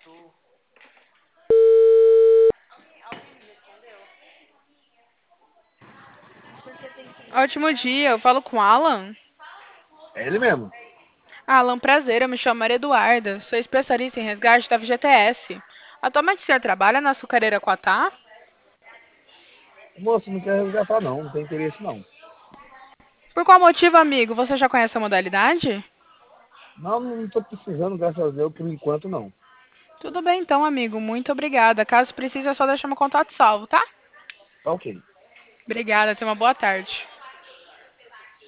Ótimo dia, eu falo com Alan. É ele mesmo. Alan, prazer, eu me chamo Maria Eduarda, sou especialista em resgate da FGTS. Atualmente o senhor trabalha na açucareira Quatá? Moço, não quer resgatar não, não tem interesse não. Por qual motivo, amigo? Você já conhece a modalidade? Não, não tô precisando, graças a Deus, por enquanto não. Tudo bem então, amigo, muito obrigada. Caso precise, é só deixar meu contato salvo, tá? Tá ok. Obrigada, tenha uma boa tarde.